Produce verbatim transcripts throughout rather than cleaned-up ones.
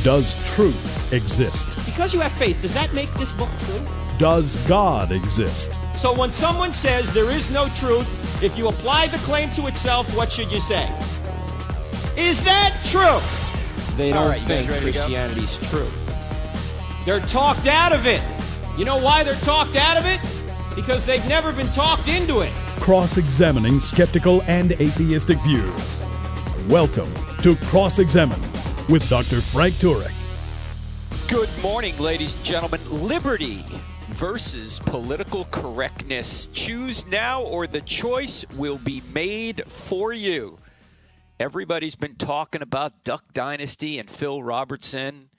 Does truth exist? Because you have faith, does that make this book true? Does God exist? So when someone says there is no truth, if you apply the claim to itself, what should you say? Is that true? They don't right, think Christianity's true. They're talked out of it. You know why they're talked out of it? Because they've never been talked into it. Cross-examining skeptical and atheistic views. Welcome to Cross-Examine with Doctor Frank Turek. Good morning, ladies and gentlemen. Liberty versus political correctness. Choose now or the choice will be made for you. Everybody's been talking about Duck Dynasty and Phil Robertson.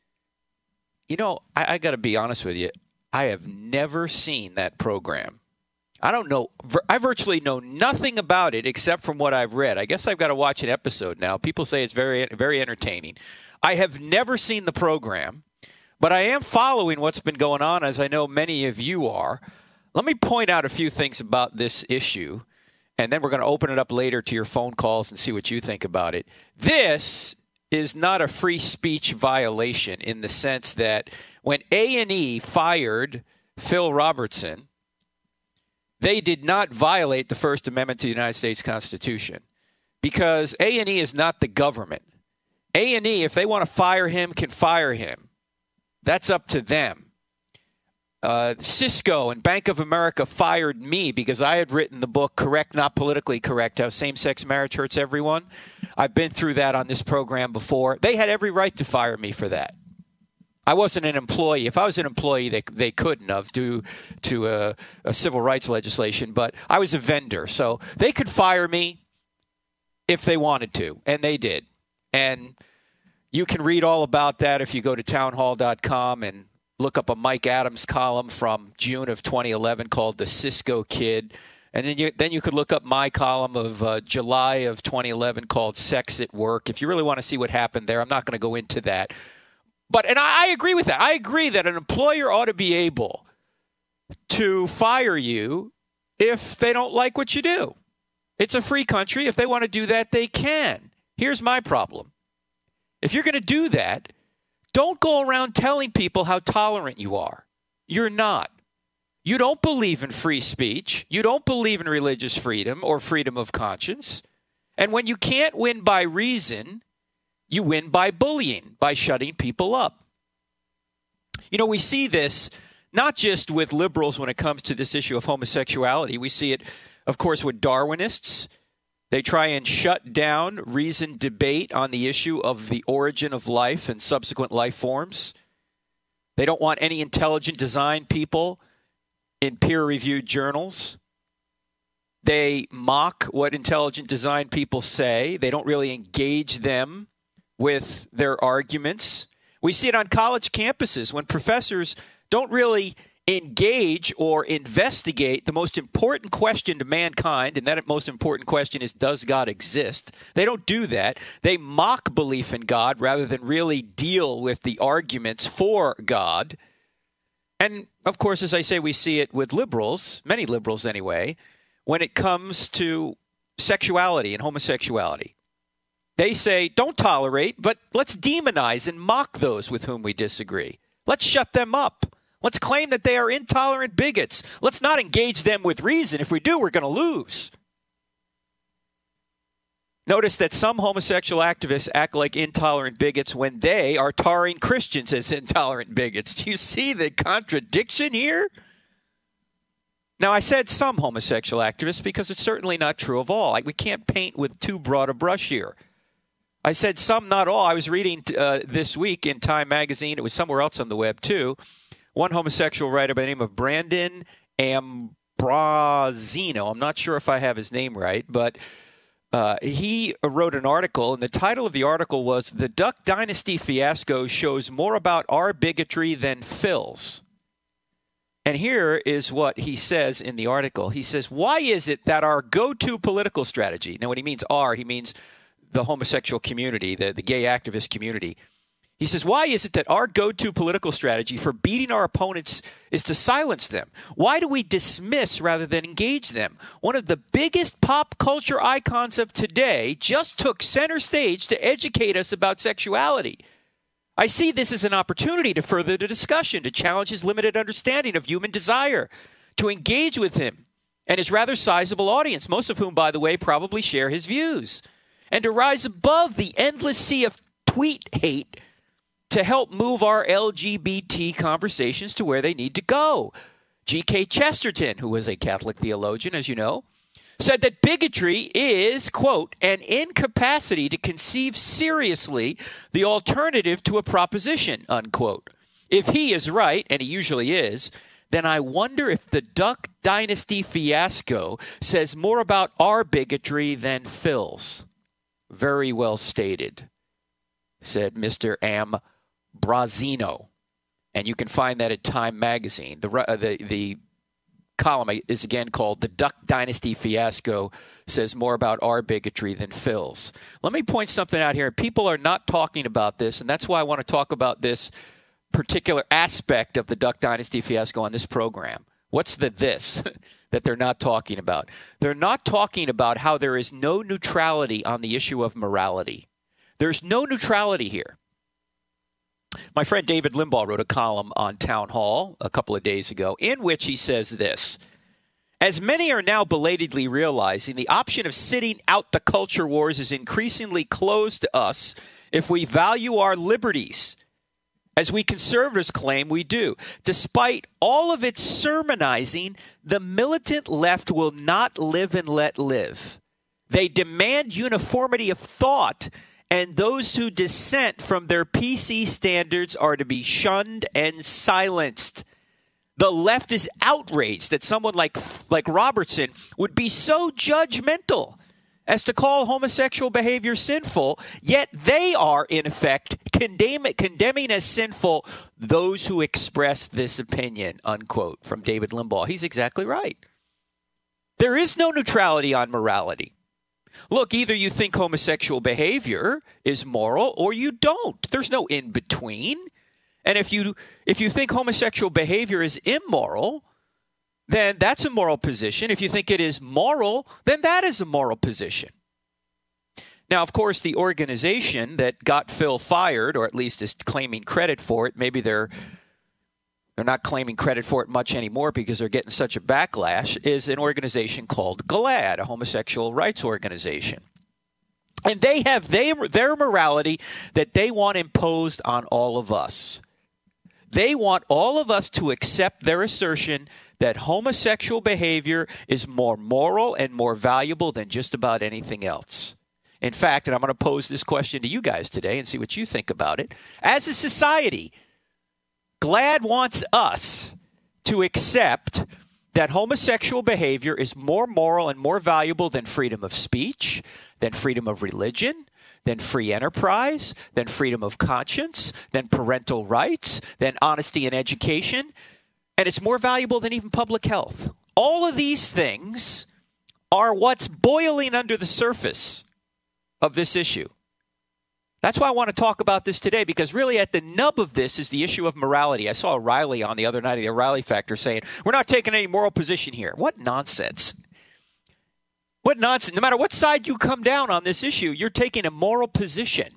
You know, I, I got to be honest with you. I have never seen that program. I don't know. I virtually know nothing about it except from what I've read. I guess I've got to watch an episode now. People say it's very, very entertaining. I have never seen the program, but I am following what's been going on, as I know many of you are. Let me point out a few things about this issue, and then we're going to open it up later to your phone calls and see what you think about it. This is not a free speech violation in the sense that when A and E fired Phil Robertson, they did not violate the First Amendment to the United States Constitution because A and E is not the government. A and E, if they want to fire him, can fire him. That's up to them. Uh, Cisco and Bank of America fired me because I had written the book, Correct, Not Politically Correct, How Same-Sex Marriage Hurts Everyone. I've been through that on this program before. They had every right to fire me for that. I wasn't an employee. If I was an employee, they they couldn't have due to a, a civil rights legislation, but I was a vendor. So they could fire me if they wanted to, and they did. And you can read all about that if you go to townhall dot com and look up a Mike Adams column from June of twenty eleven called The Cisco Kid. And then you then you could look up my column of uh, July of twenty eleven called Sex at Work. If you really want to see what happened there, I'm not going to go into that. But, and I, I agree with that. I agree that an employer ought to be able to fire you if they don't like what you do. It's a free country. If they want to do that, they can. Here's my problem. If you're going to do that, don't go around telling people how tolerant you are. You're not. You don't believe in free speech. You don't believe in religious freedom or freedom of conscience. And when you can't win by reason, you win by bullying, by shutting people up. You know, we see this not just with liberals when it comes to this issue of homosexuality. We see it, of course, with Darwinists. They try and shut down reasoned debate on the issue of the origin of life and subsequent life forms. They don't want any intelligent design people in peer-reviewed journals. They mock what intelligent design people say. They don't really engage them with their arguments. We see it on college campuses when professors don't really engage or investigate the most important question to mankind, and that most important question is, does God exist? They don't do that. They mock belief in God rather than really deal with the arguments for God. And, of course, as I say, we see it with liberals, many liberals anyway, when it comes to sexuality and homosexuality. They say, don't tolerate, but let's demonize and mock those with whom we disagree. Let's shut them up. Let's claim that they are intolerant bigots. Let's not engage them with reason. If we do, we're going to lose. Notice that some homosexual activists act like intolerant bigots when they are tarring Christians as intolerant bigots. Do you see the contradiction here? Now, I said some homosexual activists because it's certainly not true of all. Like, we can't paint with too broad a brush here. I said some, not all. I was reading uh, this week in Time magazine. It was somewhere else on the web, too. One homosexual writer by the name of Brandon Ambrosino. I'm not sure if I have his name right, but uh, he wrote an article, and the title of the article was, "The Duck Dynasty Fiasco Shows More About Our Bigotry Than Phil's." And here is what he says in the article. He says, why is it that our go-to political strategy, now when he means our, he means the homosexual community, the, the gay activist community. He says, why is it that our go-to political strategy for beating our opponents is to silence them? Why do we dismiss rather than engage them? One of the biggest pop culture icons of today just took center stage to educate us about sexuality. I see this as an opportunity to further the discussion, to challenge his limited understanding of human desire, to engage with him and his rather sizable audience, most of whom, by the way, probably share his views, and to rise above the endless sea of tweet hate to help move our L G B T conversations to where they need to go. G K Chesterton, who was a Catholic theologian, as you know, said that bigotry is, quote, an incapacity to conceive seriously the alternative to a proposition, unquote. If he is right, and he usually is, then I wonder if the Duck Dynasty fiasco says more about our bigotry than Phil's. Very well stated, said Mister Ambrosino. And you can find that at Time Magazine. The, uh, the, the column is again called "The Duck Dynasty Fiasco Says More About Our Bigotry Than Phil's." Let me point something out here. People are not talking about this, and that's why I want to talk about this particular aspect of the Duck Dynasty Fiasco on this program. What's the this that they're not talking about? They're not talking about how there is no neutrality on the issue of morality. There's no neutrality here. My friend David Limbaugh wrote a column on Town Hall a couple of days ago in which he says this: as many are now belatedly realizing, the option of sitting out the culture wars is increasingly closed to us if we value our liberties, as we conservatives claim we do. Despite all of its sermonizing, the militant left will not live and let live. They demand uniformity of thought, and those who dissent from their P C standards are to be shunned and silenced. The left is outraged that someone like, like Robertson would be so judgmental as to call homosexual behavior sinful, yet they are, in effect, condemn, condemning as sinful those who express this opinion, unquote, from David Limbaugh. He's exactly right. There is no neutrality on morality. Look, either you think homosexual behavior is moral or you don't. There's no in between. And if you if you think homosexual behavior is immoral, then that's a moral position. If you think it is moral, then that is a moral position. Now, of course, the organization that got Phil fired, or at least is claiming credit for it, maybe they're they're not claiming credit for it much anymore because they're getting such a backlash, is an organization called GLAAD, a homosexual rights organization. And they have they, their morality that they want imposed on all of us. They want all of us to accept their assertion that homosexual behavior is more moral and more valuable than just about anything else. In fact, and I'm going to pose this question to you guys today and see what you think about it. As a society, GLAAD wants us to accept that homosexual behavior is more moral and more valuable than freedom of speech, than freedom of religion, than free enterprise, than freedom of conscience, than parental rights, than honesty in education, and it's more valuable than even public health. All of these things are what's boiling under the surface of this issue. That's why I want to talk about this today, because really at the nub of this is the issue of morality. I saw O'Reilly on the other night of the O'Reilly Factor saying, we're not taking any moral position here. What nonsense. What nonsense. No matter what side you come down on this issue, you're taking a moral position.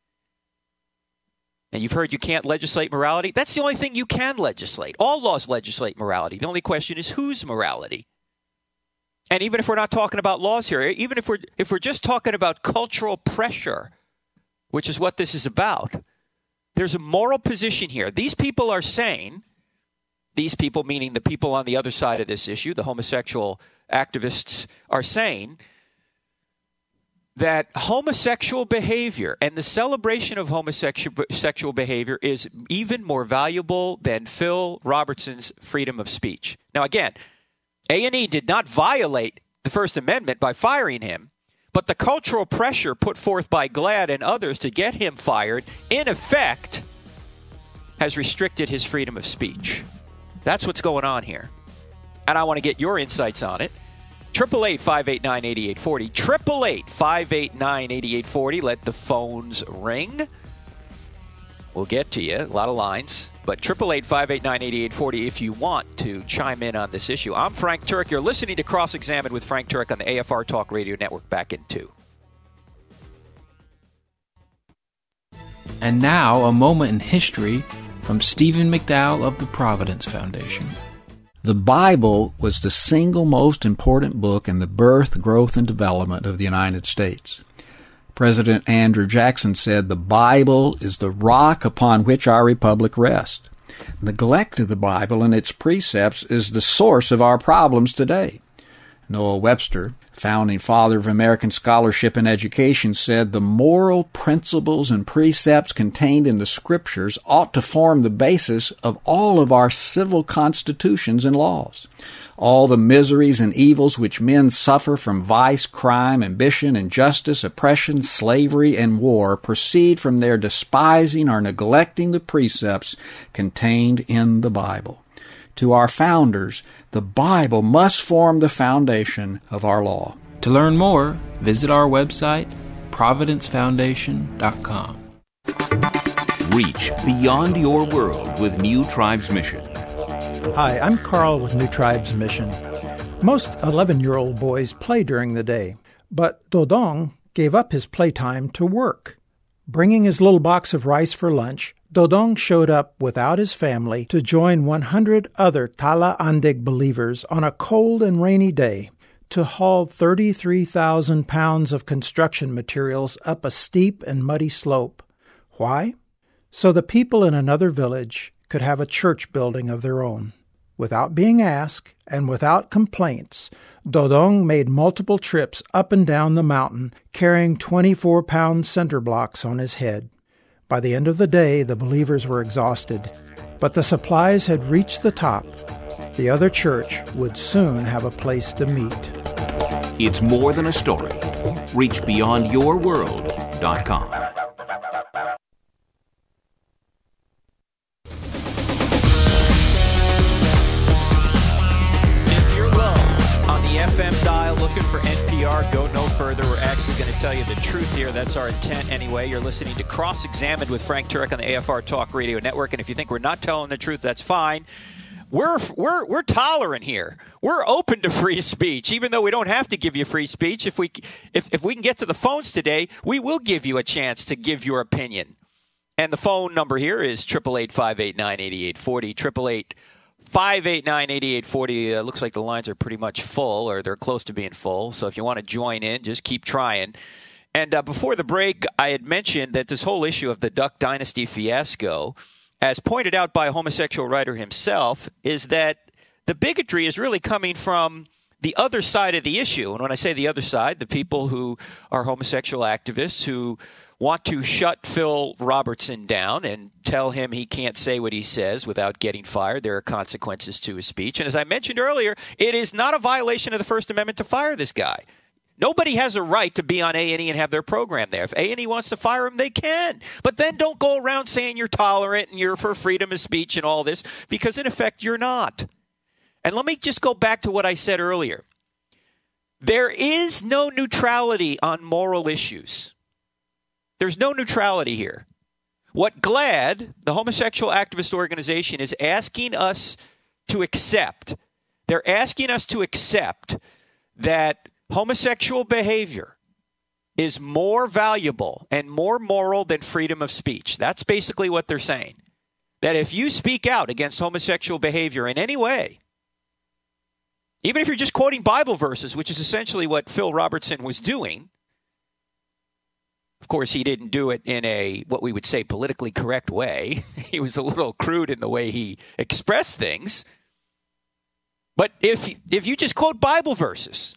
And you've heard you can't legislate morality. That's the only thing you can legislate. All laws legislate morality. The only question is whose morality? And even if we're not talking about laws here, even if we're if we're just talking about cultural pressure, which is what this is about, there's a moral position here. These people are saying, these people meaning the people on the other side of this issue, the homosexual activists, are saying that homosexual behavior and the celebration of homosexual behavior is even more valuable than Phil Robertson's freedom of speech. Now, again, A and E did not violate the First Amendment by firing him, but the cultural pressure put forth by GLAAD and others to get him fired, in effect, has restricted his freedom of speech. That's what's going on here. And I want to get your insights on it. eight eight eight, five eight nine, eight eight four zero. eight eight eight, five eight nine, eight eight four zero. Let the phones ring. We'll get to you. A lot of lines. But eight eight eight, five eight nine, eight eight four zero if you want to chime in on this issue. I'm Frank Turek. You're listening to Cross Examined with Frank Turek on the A F R Talk Radio Network. Back in two. And now, a moment in history from Stephen McDowell of the Providence Foundation. The Bible was the single most important book in the birth, growth, and development of the United States. President Andrew Jackson said, "The Bible is the rock upon which our republic rests." Neglect of the Bible and its precepts is the source of our problems today. Noah Webster, founding father of American scholarship and education, said the moral principles and precepts contained in the Scriptures ought to form the basis of all of our civil constitutions and laws. All the miseries and evils which men suffer from vice, crime, ambition, injustice, oppression, slavery, and war proceed from their despising or neglecting the precepts contained in the Bible. To our founders, the Bible must form the foundation of our law. To learn more, visit our website, providence foundation dot com. Reach beyond your world with New Tribes Mission. Hi, I'm Carl with New Tribes Mission. Most eleven-year-old boys play during the day, but Dodong gave up his playtime to work. Bringing his little box of rice for lunch, Dodong showed up without his family to join one hundred other Tala Andeg believers on a cold and rainy day to haul thirty-three thousand pounds of construction materials up a steep and muddy slope. Why? So the people in another village could have a church building of their own. Without being asked and without complaints, Dodong made multiple trips up and down the mountain carrying twenty-four pound center blocks on his head. By the end of the day, the believers were exhausted, but the supplies had reached the top. The other church would soon have a place to meet. It's more than a story. Reach beyond your world dot com. F M dial looking for N P R. Go no further. We're actually going to tell you the truth here. That's our intent anyway. You're listening to Cross-Examined with Frank Turek on the A F R Talk Radio Network. And if you think we're not telling the truth, that's fine. We're we're we're tolerant here. We're open to free speech, even though we don't have to give you free speech. If we if if we can get to the phones today, we will give you a chance to give your opinion. And the phone number here is eight eight eight, five eight nine, eight eight four zero, eight eight eight, five eight nine, eight eight four zero. Uh, looks like the lines are pretty much full, or they're close to being full. So if you want to join in, just keep trying. And uh, before the break, I had mentioned that this whole issue of the Duck Dynasty fiasco, as pointed out by a homosexual writer himself, is that the bigotry is really coming from the other side of the issue. And when I say the other side, the people who are homosexual activists who want to shut Phil Robertson down and tell him he can't say what he says without getting fired. There are consequences to his speech. And as I mentioned earlier, it is not a violation of the First Amendment to fire this guy. Nobody has a right to be on A and E and have their program there. If A and E wants to fire him, they can. But then don't go around saying you're tolerant and you're for freedom of speech and all this, because in effect you're not. And let me just go back to what I said earlier. There is no neutrality on moral issues. There's no neutrality here. What GLAAD, the homosexual activist organization, is asking us to accept, they're asking us to accept that homosexual behavior is more valuable and more moral than freedom of speech. That's basically what they're saying. That if you speak out against homosexual behavior in any way, even if you're just quoting Bible verses, which is essentially what Phil Robertson was doing. Of course, he didn't do it in a, what we would say, politically correct way. He was a little crude in the way he expressed things. But if if you just quote Bible verses,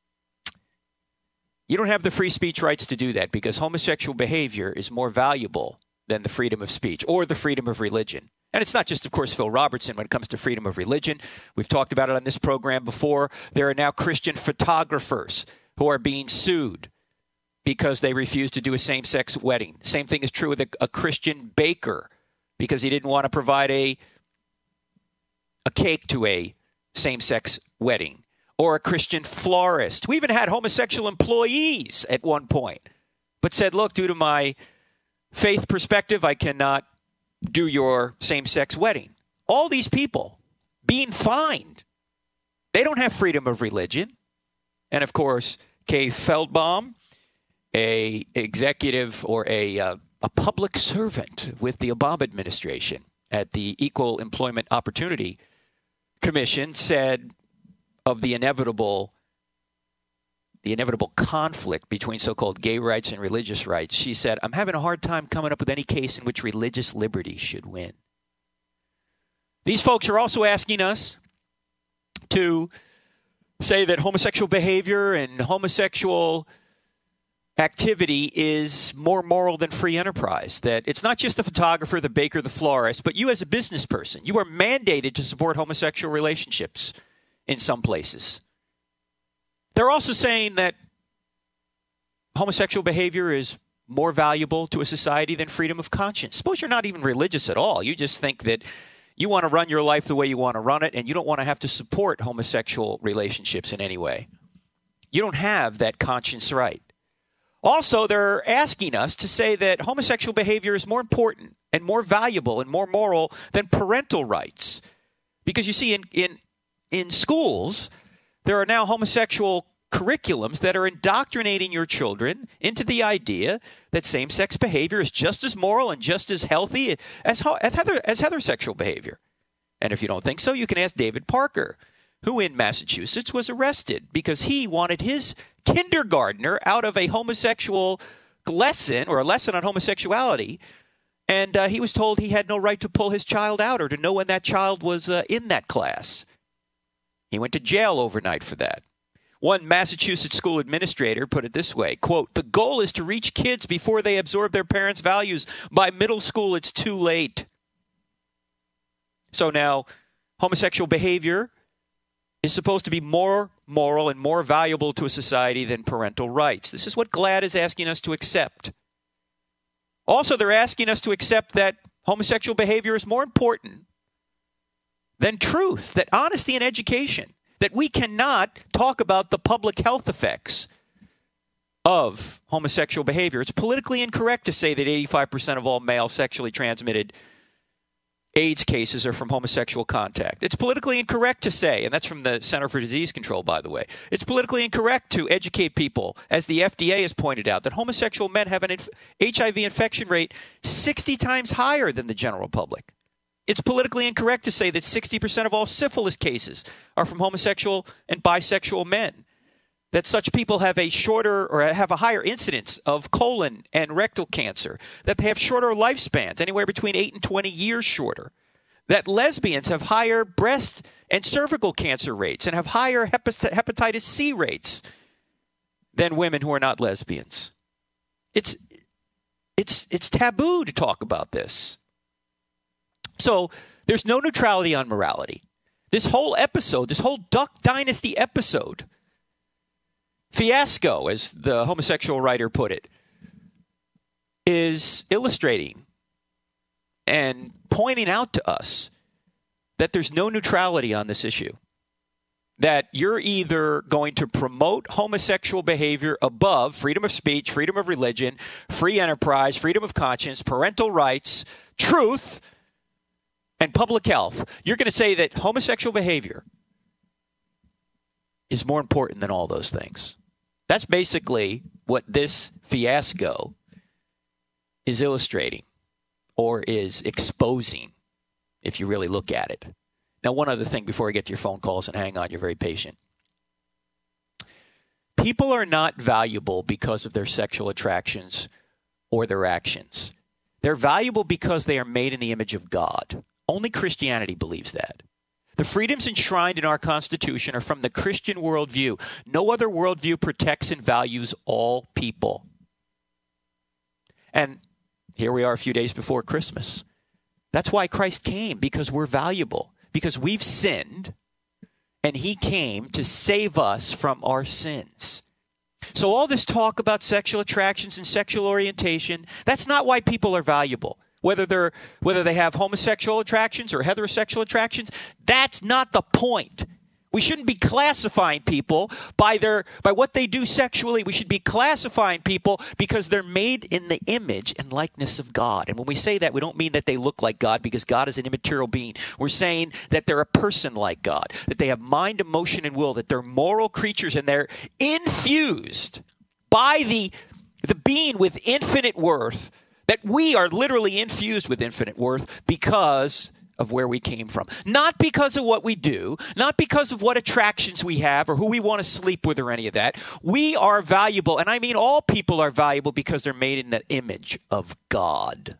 you don't have the free speech rights to do that, because homosexual behavior is more valuable than the freedom of speech or the freedom of religion. And it's not just, of course, Phil Robertson when it comes to freedom of religion. We've talked about it on this program before. There are now Christian photographers who are being sued because they refused to do a same-sex wedding. Same thing is true with a, a Christian baker, because he didn't want to provide a a cake to a same-sex wedding. Or a Christian florist. We even had homosexual employees at one point, but said, look, due to my faith perspective, I cannot do your same-sex wedding. All these people being fined. They don't have freedom of religion. And, of course, Kay Feldbaum, a executive or a uh, a public servant with the Obama administration at the Equal Employment Opportunity Commission, said of the inevitable the inevitable conflict between so-called gay rights and religious rights, she said, "I'm having a hard time coming up with any case in which religious liberty should win." These folks are also asking us to say that homosexual behavior and homosexual activity is more moral than free enterprise, that it's not just the photographer, the baker, the florist, but you as a business person, you are mandated to support homosexual relationships in some places. They're also saying that homosexual behavior is more valuable to a society than freedom of conscience. Suppose you're not even religious at all. You just think that you want to run your life the way you want to run it, and you don't want to have to support homosexual relationships in any way. You don't have that conscience right. Also, they're asking us to say that homosexual behavior is more important and more valuable and more moral than parental rights. Because you see, in in, in schools, there are now homosexual curriculums that are indoctrinating your children into the idea that same-sex behavior is just as moral and just as healthy as, as, heter, as heterosexual behavior. And if you don't think so, you can ask David Parker, who in Massachusetts was arrested because he wanted his kindergartner out of a homosexual lesson or a lesson on homosexuality. And uh, he was told he had no right to pull his child out or to know when that child was uh, in that class. He went to jail overnight for that. One Massachusetts school administrator put it this way, quote, "The goal is to reach kids before they absorb their parents' values. By middle school, it's too late." So now, homosexual behavior is supposed to be more moral and more valuable to a society than parental rights. This is what GLAAD is asking us to accept. Also, they're asking us to accept that homosexual behavior is more important than truth, that honesty and education, that we cannot talk about the public health effects of homosexual behavior. It's politically incorrect to say that eighty-five percent of all male sexually transmitted AIDS cases are from homosexual contact. It's politically incorrect to say, and that's from the Center for Disease Control, by the way, it's politically incorrect to educate people, as the F D A has pointed out, that homosexual men have an inf- H I V infection rate sixty times higher than the general public. It's politically incorrect to say that sixty percent of all syphilis cases are from homosexual and bisexual men, that such people have a shorter or have a higher incidence of colon and rectal cancer, that they have shorter lifespans, anywhere between eight and twenty years shorter, that lesbians have higher breast and cervical cancer rates and have higher hepatitis C rates than women who are not lesbians. It's, it's, it's taboo to talk about this. So there's no neutrality on morality. This whole episode, this whole Duck Dynasty episode, fiasco, as the homosexual writer put it, is illustrating and pointing out to us that there's no neutrality on this issue. That you're either going to promote homosexual behavior above freedom of speech, freedom of religion, free enterprise, freedom of conscience, parental rights, truth, and public health. You're going to say that homosexual behavior is more important than all those things. That's basically what this fiasco is illustrating or is exposing, if you really look at it. Now, one other thing before I get to your phone calls, and hang on, you're very patient. People are not valuable because of their sexual attractions or their actions. They're valuable because they are made in the image of God. Only Christianity believes that. The freedoms enshrined in our Constitution are from the Christian worldview. No other worldview protects and values all people. And here we are a few days before Christmas. That's why Christ came, because we're valuable, because we've sinned, and he came to save us from our sins. So all this talk about sexual attractions and sexual orientation, that's not why people are valuable. Whether they're whether they have homosexual attractions or heterosexual attractions, that's not the point. We shouldn't be classifying people by their by what they do sexually. We should be classifying people because they're made in the image and likeness of God. And when we say that, we don't mean that they look like God, because God is an immaterial being. We're saying that they're a person like God, that they have mind, emotion, and will, that they're moral creatures, and they're infused by the the being with infinite worth That we are literally infused with infinite worth because of where we came from. Not because of what we do, not because of what attractions we have or who we want to sleep with or any of that. We are valuable, and I mean all people are valuable because they're made in the image of God.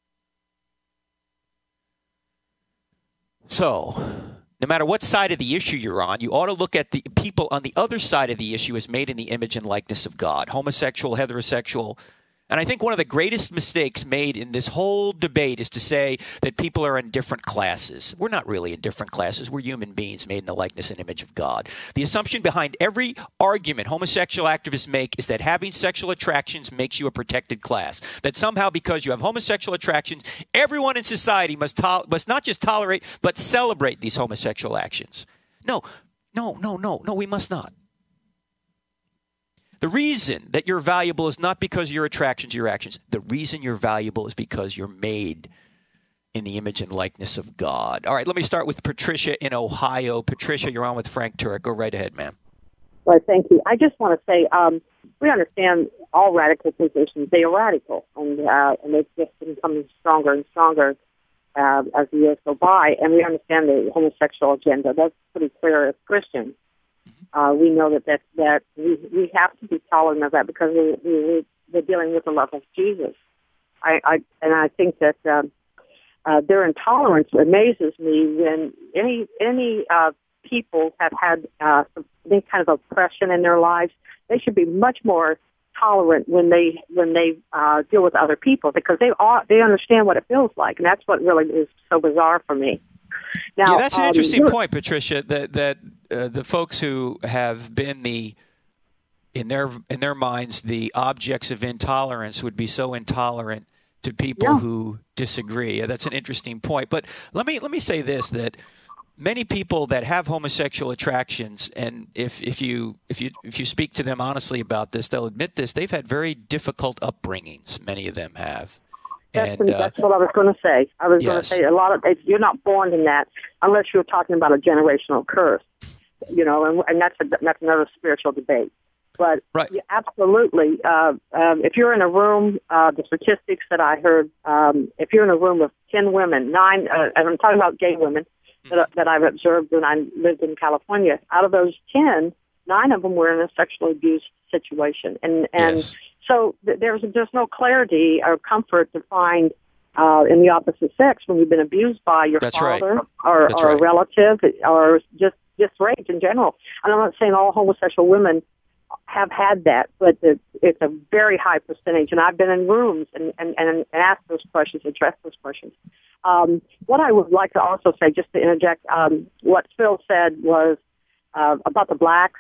So, no matter what side of the issue you're on, you ought to look at the people on the other side of the issue as made in the image and likeness of God. Homosexual, heterosexual. And I think one of the greatest mistakes made in this whole debate is to say that people are in different classes. We're not really in different classes. We're human beings made in the likeness and image of God. The assumption behind every argument homosexual activists make is that having sexual attractions makes you a protected class. That somehow because you have homosexual attractions, everyone in society must, to- must not just tolerate, but celebrate these homosexual actions. No, no, no, no, no, we must not. The reason that you're valuable is not because of your attractions, your actions. The reason you're valuable is because you're made in the image and likeness of God. All right, let me start with Patricia in Ohio. Patricia, you're on with Frank Turek. Go right ahead, ma'am. Well, thank you. I just want to say um, we understand all radical positions. They are radical, and uh, and they've just been becoming stronger and stronger uh, as the years go by. And we understand the homosexual agenda. That's pretty clear as Christians. Uh, we know that that, that we, we have to be tolerant of that because we, we, we're dealing with the love of Jesus. I, I and I think that um, uh, their intolerance amazes me when any any uh, people have had uh, any kind of oppression in their lives. They should be much more tolerant when they when they uh, deal with other people because they are, they understand what it feels like, and that's what really is so bizarre for me. Now, yeah, that's an um, interesting point, Patricia. That that uh, the folks who have been the in their in their minds the objects of intolerance would be so intolerant to people yeah. who disagree. Yeah, that's an interesting point. But let me let me say this: that many people that have homosexual attractions, and if if you if you if you speak to them honestly about this, they'll admit this. They've had very difficult upbringings. Many of them have. That's, And, uh, that's what I was going to say. I was yes. going to say a lot of you're not born in that unless you're talking about a generational curse, you know, and, and that's a, that's another spiritual debate. But right. yeah, absolutely, uh, um, if you're in a room, uh, the statistics that I heard, um, if you're in a room with ten women, nine, uh, and I'm talking about gay women mm-hmm. that, that I've observed when I lived in California. Out of those ten, nine of them were in a sexual abuse situation, and and. Yes. So th- there's just no clarity or comfort to find uh, in the opposite sex when you've been abused by your That's father right. or, That's or right. a relative or just just raped in general. And I'm not saying all homosexual women have had that, but the, it's a very high percentage. And I've been in rooms and, and, and asked those questions, addressed those questions. Um, what I would like to also say, just to interject, um, what Phil said was uh, about the blacks.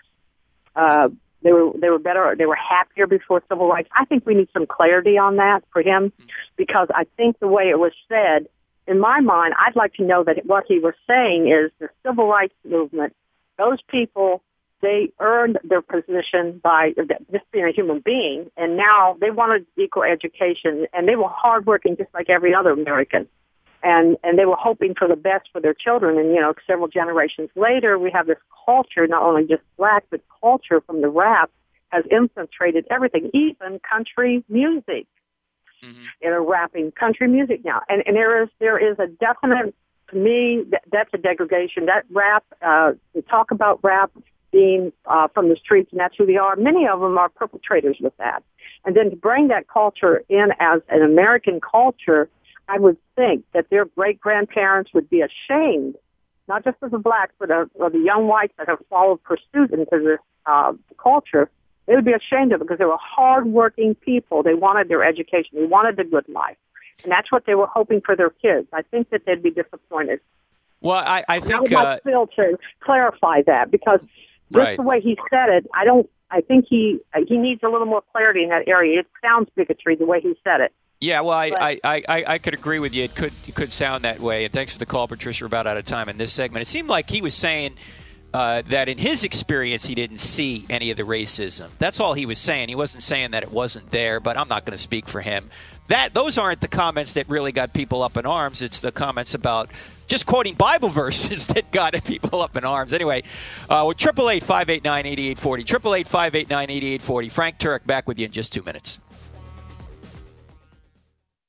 Uh, They were they were better. They were happier before civil rights. I think we need some clarity on that for him, because I think the way it was said, in my mind, I'd like to know that what he was saying is the civil rights movement. Those people, they earned their position by just being a human being, and now they wanted equal education, and they were hardworking just like every other American. And and they were hoping for the best for their children. And, you know, several generations later, we have this culture, not only just black, but culture from the rap has infiltrated everything, even country music. Mm-hmm. They're rapping country music now. And, and there is there is a definite, to me, that, that's a degradation. That rap, uh, to talk about rap being uh, from the streets, and that's who they are. Many of them are perpetrators with that. And then to bring that culture in as an American culture, I would think that their great-grandparents would be ashamed, not just of the blacks, but of, of the young whites that have followed pursuit into this uh, culture. They would be ashamed of it because they were hard-working people. They wanted their education. They wanted the good life. And that's what they were hoping for their kids. I think that they'd be disappointed. Well, I, I think... I would like uh, Phil to clarify that, because just right. the way he said it, I don't. I think he he needs a little more clarity in that area. It sounds bigotry the way he said it. Yeah, well, I, I, I, I could agree with you. It could it could sound that way. And thanks for the call, Patricia. We're about out of time in this segment. It seemed like he was saying uh, that in his experience, he didn't see any of the racism. That's all he was saying. He wasn't saying that it wasn't there, but I'm not going to speak for him. That Those aren't the comments that really got people up in arms. It's the comments about just quoting Bible verses that got people up in arms. Anyway, uh, with triple eight, five eight nine, eight eight four zero, triple eight, five eight nine, eight eight four zero. Frank Turek back with you in just two minutes.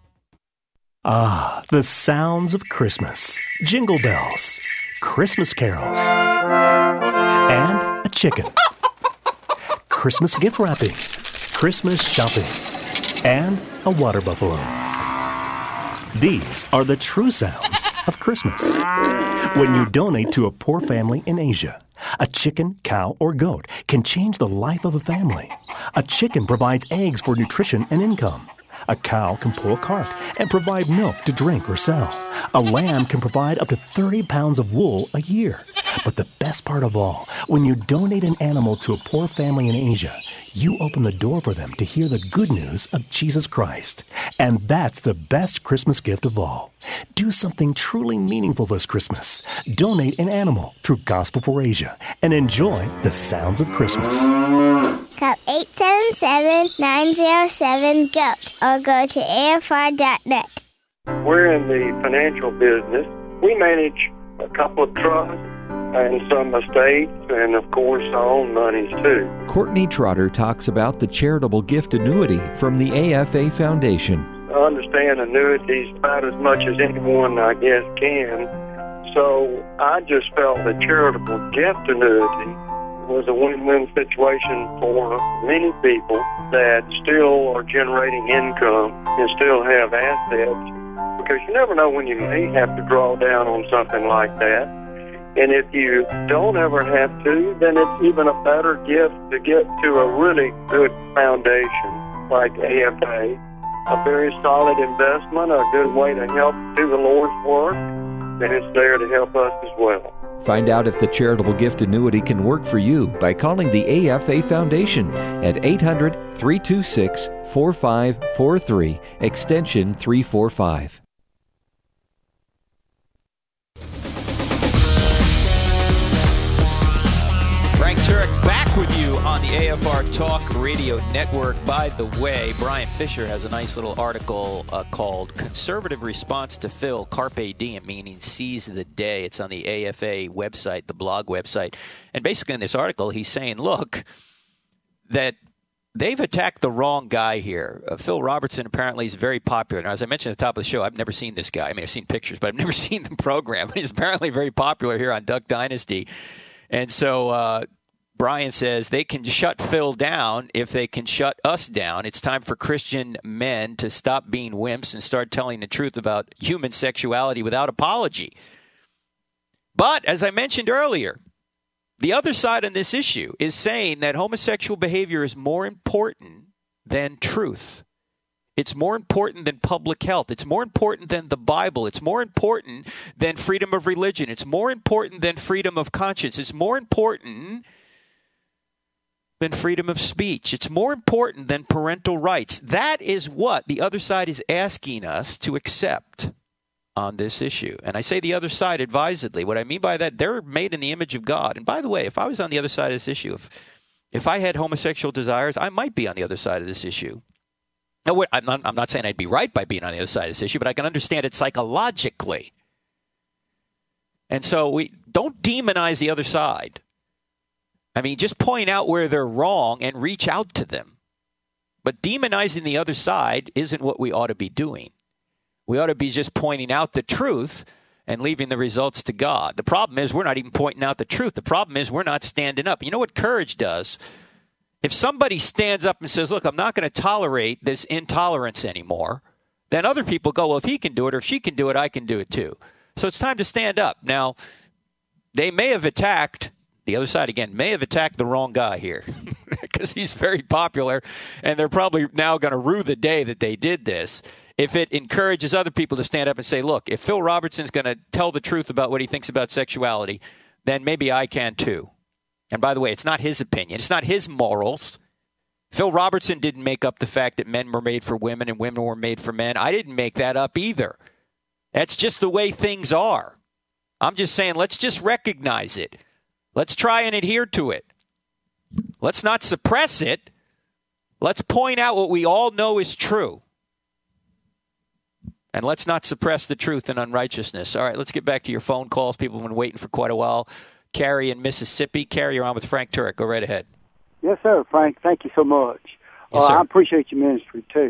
Ah, the sounds of Christmas. Jingle bells, Christmas carols, and a chicken. Christmas gift wrapping, Christmas shopping, and a water buffalo. These are the true sounds of Christmas. When you donate to a poor family in Asia, a chicken, cow, or goat can change the life of a family. A chicken provides eggs for nutrition and income. A cow can pull a cart and provide milk to drink or sell. A lamb can provide up to thirty pounds of wool a year. But the best part of all, when you donate an animal to a poor family in Asia, you open the door for them to hear the good news of Jesus Christ. And that's the best Christmas gift of all. Do something truly meaningful this Christmas. Donate an animal through Gospel for Asia and enjoy the sounds of Christmas. Call eight seven seven, nine zero seven, GOAT or go to A F R dot net. We're in the financial business. We manage a couple of trusts and some estates and, of course, our own monies, too. Courtney Trotter talks about the charitable gift annuity from the A F A Foundation. I understand annuities about as much as anyone, I guess, can. So I just felt the charitable gift annuity was a win-win situation for many people that still are generating income and still have assets, because you never know when you may have to draw down on something like that. And if you don't ever have to, then it's even a better gift to get to a really good foundation like A F A, a very solid investment, a good way to help do the Lord's work, and it's there to help us as well. Find out if the charitable gift annuity can work for you by calling the A F A Foundation at eight hundred, three two six, four five four three, extension three forty-five. Frank Turek back with you on the A F R Talk Radio Network. By the way, Brian Fisher has a nice little article uh, called Conservative Response to Phil, Carpe Diem, meaning seize the day. It's on the A F A website, the blog website. And basically in this article, he's saying, look, that they've attacked the wrong guy here. Uh, Phil Robertson apparently is very popular. Now, as I mentioned at the top of the show, I've never seen this guy. I mean, I've seen pictures, but I've never seen the program. He's apparently very popular here on Duck Dynasty. And so uh, Brian says they can shut Phil down if they can shut us down. It's time for Christian men to stop being wimps and start telling the truth about human sexuality without apology. But as I mentioned earlier, the other side on this issue is saying that homosexual behavior is more important than truth. It's more important than public health. It's more important than the Bible. It's more important than freedom of religion. It's more important than freedom of conscience. It's more important than freedom of speech. It's more important than parental rights. That is what the other side is asking us to accept on this issue. And I say the other side advisedly. What I mean by that, they're made in the image of God. And by the way, if I was on the other side of this issue, if, if I had homosexual desires, I might be on the other side of this issue. Now, I'm not, I'm not saying I'd be right by being on the other side of this issue, but I can understand it psychologically. And so we don't demonize the other side. I mean, just point out where they're wrong and reach out to them. But demonizing the other side isn't what we ought to be doing. We ought to be just pointing out the truth and leaving the results to God. The problem is we're not even pointing out the truth. The problem is we're not standing up. You know what courage does? If somebody stands up and says, look, I'm not going to tolerate this intolerance anymore, then other people go, well, if he can do it or if she can do it, I can do it too. So it's time to stand up. Now, they may have attacked, the other side again, may have attacked the wrong guy here because he's very popular, and they're probably now going to rue the day that they did this. If it encourages other people to stand up and say, look, if Phil Robertson's going to tell the truth about what he thinks about sexuality, then maybe I can too. And by the way, it's not his opinion. It's not his morals. Phil Robertson didn't make up the fact that men were made for women and women were made for men. I didn't make that up either. That's just the way things are. I'm just saying, let's just recognize it. Let's try and adhere to it. Let's not suppress it. Let's point out what we all know is true. And let's not suppress the truth and unrighteousness. All right, let's get back to your phone calls. People have been waiting for quite a while. Carrie in Mississippi. Carrie, you're on with Frank Turek. Go right ahead. Yes, sir, Frank. Thank you so much. Yes, uh, sir. I appreciate your ministry, too.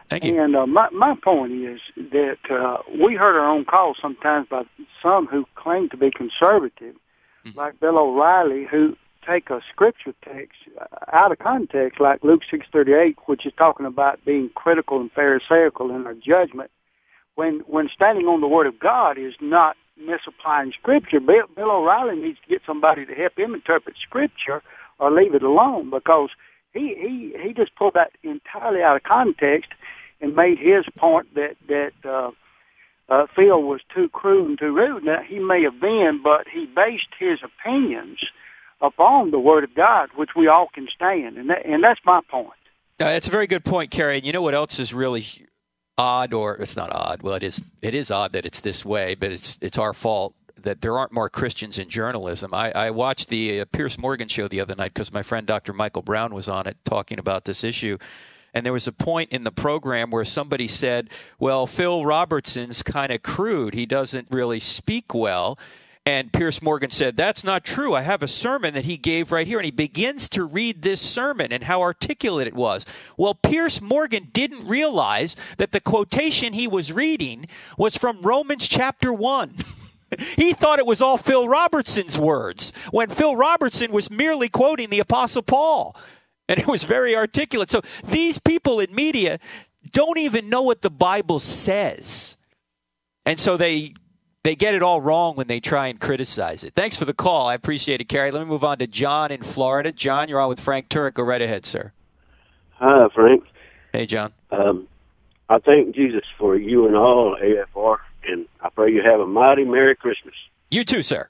Thank you. And uh, my, my point is that uh, we heard our own calls sometimes by some who claim to be conservative, mm-hmm. like Bill O'Reilly, who take a scripture text out of context, like Luke six thirty-eight, which is talking about being critical and pharisaical in our judgment, when when standing on the Word of God is not misapplying Scripture. Bill, Bill O'Reilly needs to get somebody to help him interpret Scripture or leave it alone, because he, he, he just pulled that entirely out of context and made his point that, that uh, uh, Phil was too crude and too rude. Now, he may have been, but he based his opinions upon the Word of God, which we all can stand, and that, and that's my point. Uh, that's a very good point, Kerry. And you know what else is really odd, or it's not odd. Well, it is. It is odd that it's this way, but it's it's our fault that there aren't more Christians in journalism. I, I watched the uh, Piers Morgan show the other night because my friend Doctor Michael Brown was on it talking about this issue. And there was a point in the program where somebody said, well, Phil Robertson's kind of crude. He doesn't really speak well. And Piers Morgan said, that's not true. I have a sermon that he gave right here. And he begins to read this sermon and how articulate it was. Well, Piers Morgan didn't realize that the quotation he was reading was from Romans chapter one. He thought it was all Phil Robertson's words, when Phil Robertson was merely quoting the Apostle Paul. And it was very articulate. So these people in media don't even know what the Bible says. And so they... They get it all wrong when they try and criticize it. Thanks for the call. I appreciate it, Kerry. Let me move on to John in Florida. John, you're on with Frank Turek. Go right ahead, sir. Hi, Frank. Hey, John. Um, I thank Jesus for you and all A F R, and I pray you have a mighty Merry Christmas. You too, sir.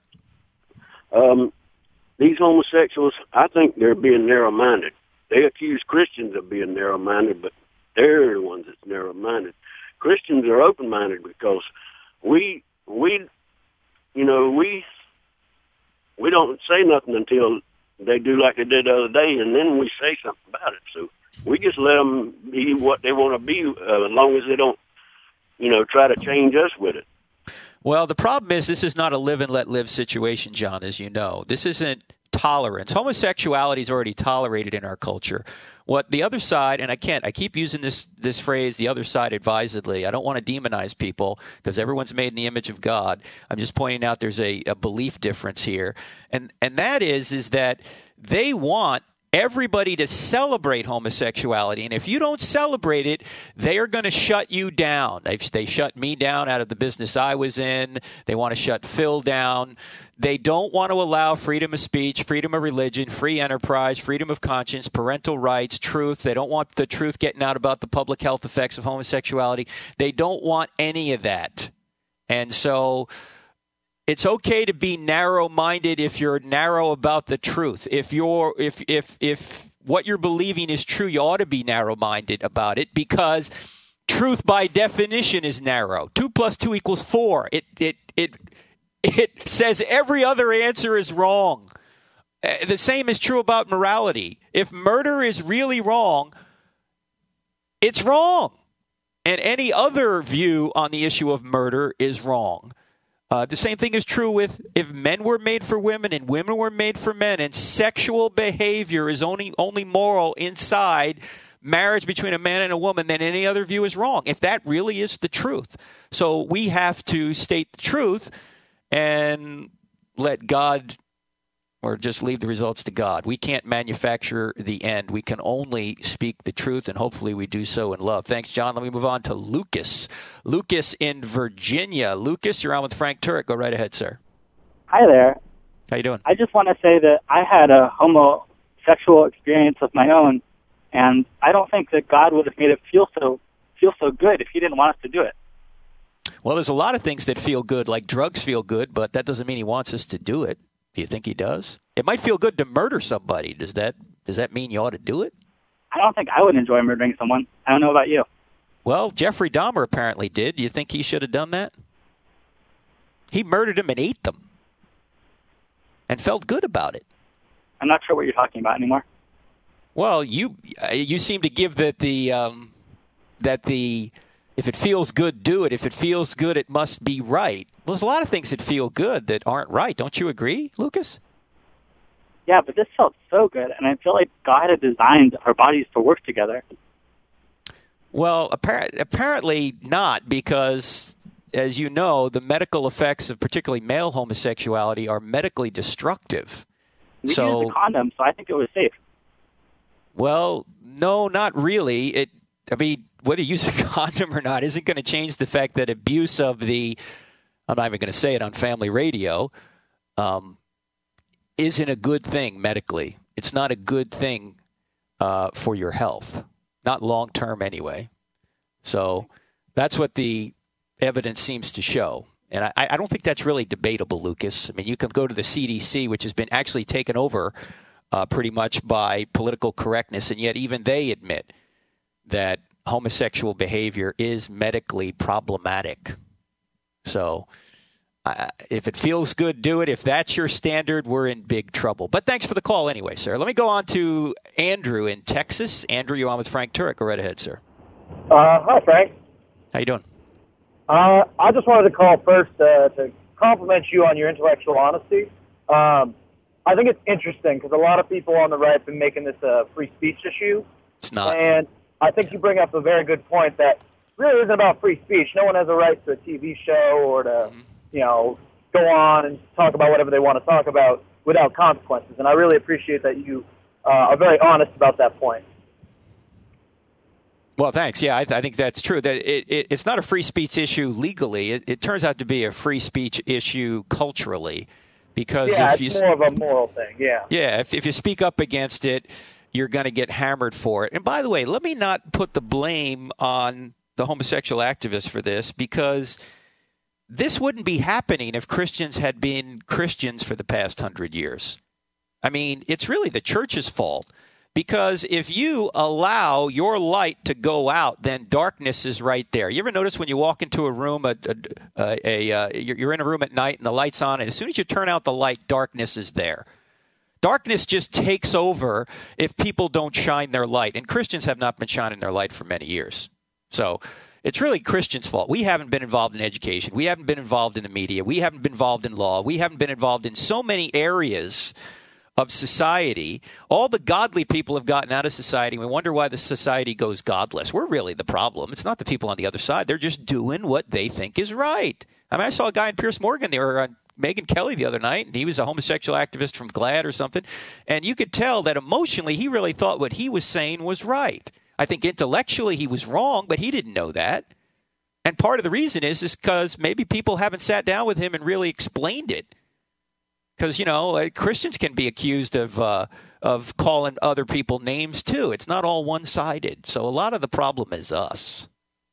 Um, these homosexuals, I think they're being narrow-minded. They accuse Christians of being narrow-minded, but they're the ones that's narrow-minded. Christians are open-minded because we... We, you know, we we don't say nothing until they do like they did the other day, and then we say something about it. So we just let them be what they want to be, uh, as long as they don't, you know, try to change us with it. Well, the problem is this is not a live and let live situation, John, as you know. This isn't tolerance. Homosexuality is already tolerated in our culture. What the other side, and I can't, I keep using this this phrase, the other side, advisedly. I don't want to demonize people because everyone's made in the image of God. I'm just pointing out there's a, a belief difference here. And and that is, is that they want everybody to celebrate homosexuality. And if you don't celebrate it, they are going to shut you down. They've, they shut me down out of the business I was in. They want to shut Phil down. They don't want to allow freedom of speech, freedom of religion, free enterprise, freedom of conscience, parental rights, truth. They don't want the truth getting out about the public health effects of homosexuality. They don't want any of that. And so it's okay to be narrow-minded if you're narrow about the truth. If you're if if if what you're believing is true, you ought to be narrow-minded about it, because truth by definition is narrow. Two plus two equals four. It it it it says every other answer is wrong. The same is true about morality. If murder is really wrong, it's wrong. And any other view on the issue of murder is wrong. Uh, the same thing is true with if men were made for women and women were made for men, and sexual behavior is only only moral inside marriage between a man and a woman, then any other view is wrong, if that really is the truth. So we have to state the truth and let God, or just leave the results to God. We can't manufacture the end. We can only speak the truth, and hopefully we do so in love. Thanks, John. Let me move on to Lucas. Lucas in Virginia. Lucas, you're on with Frank Turek. Go right ahead, sir. Hi there. How you doing? I just want to say that I had a homosexual experience of my own, and I don't think that God would have made it feel so feel so good if he didn't want us to do it. Well, there's a lot of things that feel good, like drugs feel good, but that doesn't mean he wants us to do it. Do you think he does? It might feel good to murder somebody. Does that does that mean you ought to do it? I don't think I would enjoy murdering someone. I don't know about you. Well, Jeffrey Dahmer apparently did. Do you think he should have done that? He murdered them and ate them and felt good about it. I'm not sure what you're talking about anymore. Well, you you seem to give that the um, that the if it feels good, do it. If it feels good, it must be right. Well, there's a lot of things that feel good that aren't right. Don't you agree, Lucas? Yeah, but this felt so good, and I feel like God had designed our bodies to work together. Well, appar- apparently not, because, as you know, the medical effects of particularly male homosexuality are medically destructive. We so, used a condom, so I think it was safe. Well, no, not really. It, I mean, whether you use a condom or not isn't going to change the fact that abuse of the, I'm not even going to say it on family radio, um, isn't a good thing medically. It's not a good thing uh, for your health, not long term anyway. So that's what the evidence seems to show. And I, I don't think that's really debatable, Lucas. I mean, you can go to the C D C, which has been actually taken over uh, pretty much by political correctness, and yet even they admit that homosexual behavior is medically problematic. So uh, if it feels good, do it. If that's your standard, we're in big trouble. But thanks for the call anyway, sir. Let me go on to Andrew in Texas. Andrew, you're on with Frank Turek. Go right ahead, sir. Uh, hi, Frank. How you doing? Uh, I just wanted to call first uh, to compliment you on your intellectual honesty. Um, I think it's interesting because a lot of people on the right have been making this a free speech issue. It's not. And I think you bring up a very good point that really isn't about free speech. No one has a right to a T V show or to, mm-hmm. you know, go on and talk about whatever they want to talk about without consequences. And I really appreciate that you uh, are very honest about that point. Well, thanks. Yeah, I, th- I think that's true. That it, it, it's not a free speech issue legally. It, it turns out to be a free speech issue culturally, because yeah, if it's you more of a moral thing. Yeah. Yeah, if if you speak up against it, you're going to get hammered for it. And by the way, let me not put the blame on the homosexual activists for this, because this wouldn't be happening if Christians had been Christians for the past hundred years. I mean, it's really the church's fault. Because if you allow your light to go out, then darkness is right there. You ever notice when you walk into a room, a, a, a, a, you're in a room at night and the light's on, and as soon as you turn out the light, darkness is there. Darkness just takes over if people don't shine their light. And Christians have not been shining their light for many years. So it's really Christians' fault. We haven't been involved in education. We haven't been involved in the media. We haven't been involved in law. We haven't been involved in so many areas of society. All the godly people have gotten out of society. We wonder why the society goes godless. We're really the problem. It's not the people on the other side. They're just doing what they think is right. I mean, I saw a guy in Piers Morgan there on Megyn Kelly the other night, and he was a homosexual activist from GLAAD or something. And you could tell that emotionally he really thought what he was saying was right. I think intellectually he was wrong, but he didn't know that. And part of the reason is is because maybe people haven't sat down with him and really explained it. Because, you know, uh, Christians can be accused of uh, of calling other people names, too. It's not all one-sided. So a lot of the problem is us.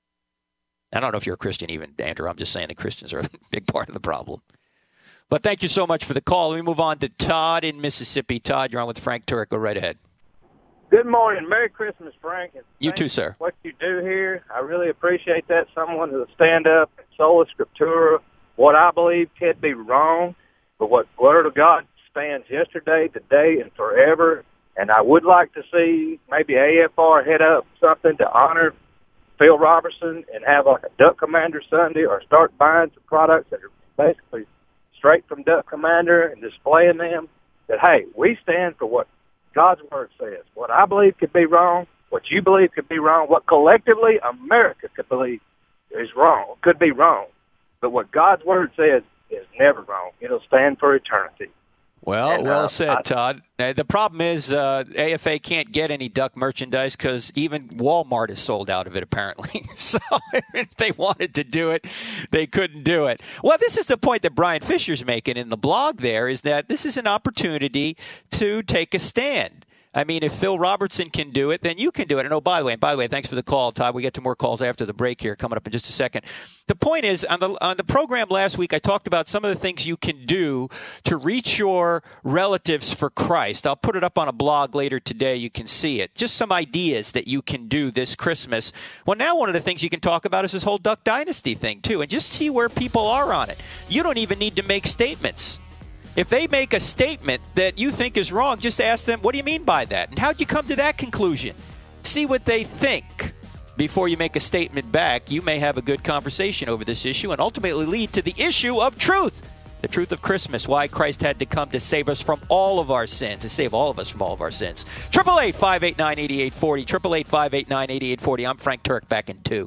I don't know if you're a Christian even, Andrew. I'm just saying that Christians are a big part of the problem. But thank you so much for the call. Let me move on to Todd in Mississippi. Todd, you're on with Frank Turek. Go right ahead. Good morning. Merry Christmas, Frank. And you too, sir. What you do here, I really appreciate that. Someone who'll stand up, sola scriptura. What I believe could be wrong. But what Word of God stands yesterday, today, and forever. And I would like to see maybe A F R head up something to honor Phil Robertson and have like a Duck Commander Sunday, or start buying some products that are basically straight from Duck Commander and displaying them. That, hey, we stand for what God's Word says. What I believe could be wrong, what you believe could be wrong, what collectively America could believe is wrong, could be wrong. But what God's Word says is never wrong. It'll stand for eternity. Well, and, well uh, said, I, Todd. Uh, the problem is uh, A F A can't get any duck merchandise because even Walmart is sold out of it, apparently. So if they wanted to do it, they couldn't do it. Well, this is the point that Brian Fisher's making in the blog there, is that this is an opportunity to take a stand. I mean, if Phil Robertson can do it, then you can do it. And oh, by the way, and by the way, thanks for the call, Todd. We get to more calls after the break here, coming up in just a second. The point is, on the on the program last week, I talked about some of the things you can do to reach your relatives for Christ. I'll put it up on a blog later today. You can see it. Just some ideas that you can do this Christmas. Well, now one of the things you can talk about is this whole Duck Dynasty thing, too, and just see where people are on it. You don't even need to make statements. If they make a statement that you think is wrong, just ask them, what do you mean by that? And how'd you come to that conclusion? See what they think before you make a statement back. You may have a good conversation over this issue and ultimately lead to the issue of truth. The truth of Christmas, why Christ had to come to save us from all of our sins, to save all of us from all of our sins. eight eight eight, five eight nine, eight eight four zero, eight eight eight, five eight nine, eight eight four zero. I'm Frank Turk, back in two.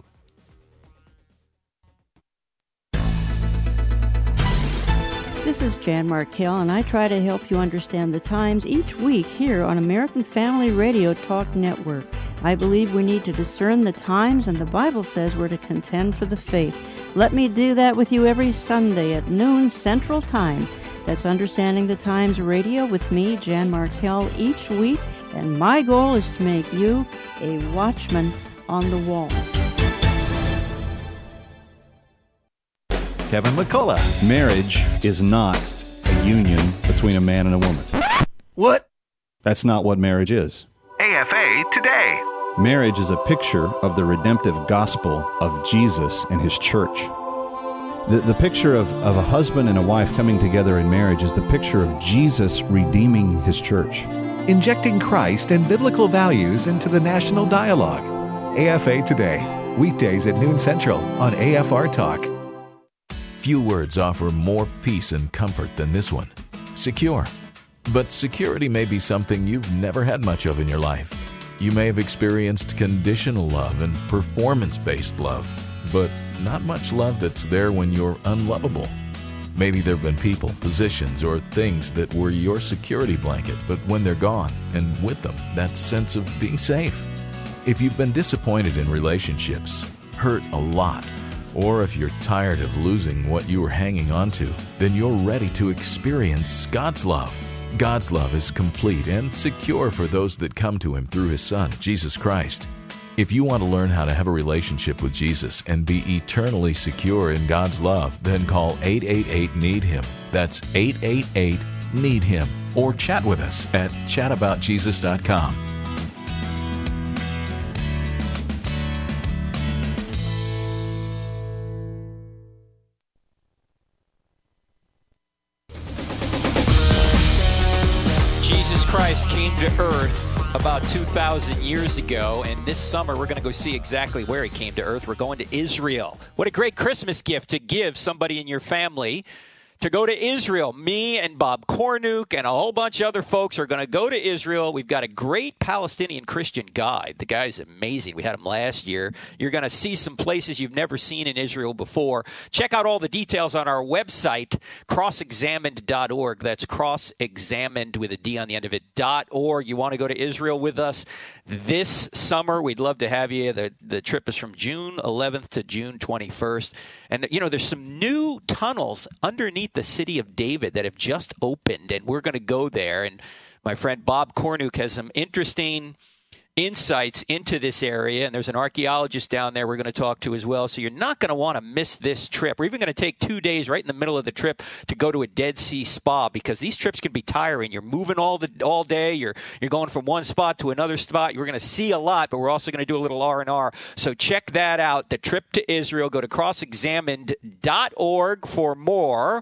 This is Jan Markell, and I try to help you understand the times each week here on American Family Radio Talk Network. I believe we need to discern the times, and the Bible says we're to contend for the faith. Let me do that with you every Sunday at noon Central Time. That's Understanding the Times Radio with me, Jan Markell, each week, and my goal is to make you a watchman on the wall. Kevin McCullough. Marriage is not a union between a man and a woman. What? That's not what marriage is. A F A Today. Marriage is a picture of the redemptive gospel of Jesus and his church. The, the picture of, of a husband and a wife coming together in marriage is the picture of Jesus redeeming his church. Injecting Christ and biblical values into the national dialogue. A F A Today. Weekdays at noon Central on A F R Talk. Few words offer more peace and comfort than this one. Secure. But security may be something you've never had much of in your life. You may have experienced conditional love and performance-based love, but not much love that's there when you're unlovable. Maybe there have been people, positions, or things that were your security blanket, but when they're gone, and with them, that sense of being safe. If you've been disappointed in relationships, hurt a lot, or if you're tired of losing what you were hanging on to, then you're ready to experience God's love. God's love is complete and secure for those that come to Him through His Son, Jesus Christ. If you want to learn how to have a relationship with Jesus and be eternally secure in God's love, then call eight eight eight, need him. That's eight eight eight, need him. Or chat with us at chat about jesus dot com. Christ came to earth about two thousand years ago, and this summer we're going to go see exactly where he came to earth. We're going to Israel. What a great Christmas gift to give somebody in your family to go to Israel. Me and Bob Cornuke and a whole bunch of other folks are going to go to Israel. We've got a great Palestinian Christian guide. The guy's amazing. We had him last year. You're going to see some places you've never seen in Israel before. Check out all the details on our website, cross examined dot org. That's cross-examined with a D on the end of it, .org. You want to go to Israel with us this summer? We'd love to have you. The, the trip is from June eleventh to June twenty-first. And, you know, there's some new tunnels underneath the city of David that have just opened, and we're going to go there. And my friend Bob Cornuke has some interesting insights into this area, and there's an archaeologist down there we're going to talk to as well. So you're not going to want to miss this trip. We're even going to take two days right in the middle of the trip to go to a Dead Sea spa, because these trips can be tiring. You're moving all the all day. You're you're going from one spot to another spot. You're going to see a lot, but we're also going to do a little R and R. So check that out. The trip to Israel. Go to cross examined dot org for more.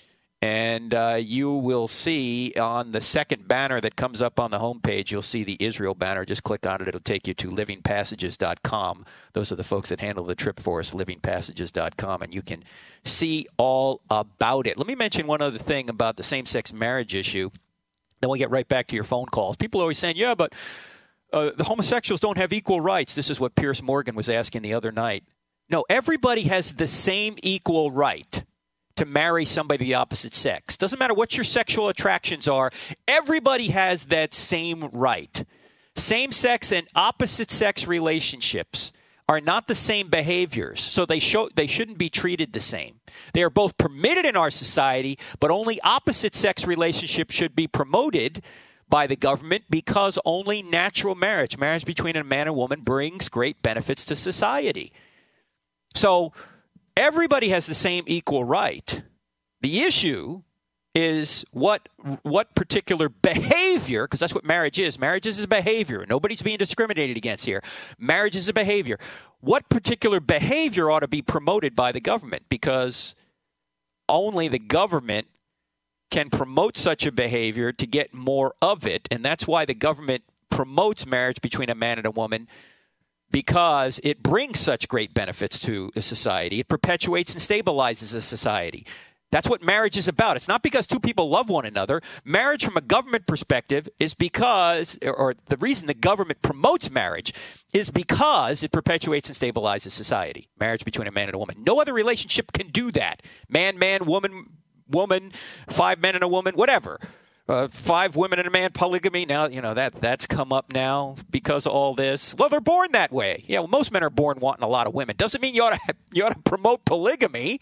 And uh, you will see on the second banner that comes up on the homepage, you'll see the Israel banner. Just click on it. It'll take you to living passages dot com. Those are the folks that handle the trip for us, living passages dot com, and you can see all about it. Let me mention one other thing about the same-sex marriage issue. Then we'll get right back to your phone calls. People are always saying, yeah, but uh, the homosexuals don't have equal rights. This is what Piers Morgan was asking the other night. No, everybody has the same equal right to marry somebody of the opposite sex. Doesn't matter what your sexual attractions are. Everybody has that same right. Same-sex and opposite-sex relationships are not the same behaviors, so they show they shouldn't be treated the same. They are both permitted in our society, but only opposite-sex relationships should be promoted by the government, because only natural marriage, marriage between a man and woman, brings great benefits to society. So everybody has the same equal right. The issue is what what particular behavior, because that's what marriage is. Marriage is a behavior. Nobody's being discriminated against here. Marriage is a behavior. What particular behavior ought to be promoted by the government? Because only the government can promote such a behavior to get more of it, and that's why the government promotes marriage between a man and a woman, because it brings such great benefits to a society. It perpetuates and stabilizes a society. That's what marriage is about. It's not because two people love one another. Marriage from a government perspective is because, or the reason the government promotes marriage is because it perpetuates and stabilizes society. Marriage between a man and a woman. No other relationship can do that. Man, man, woman, woman, five men and a woman, whatever. Uh, five women and a man, polygamy. Now, you know, that that's come up now because of all this. Well, they're born that way. Yeah, well, most men are born wanting a lot of women. Doesn't mean you ought to, you ought to promote polygamy.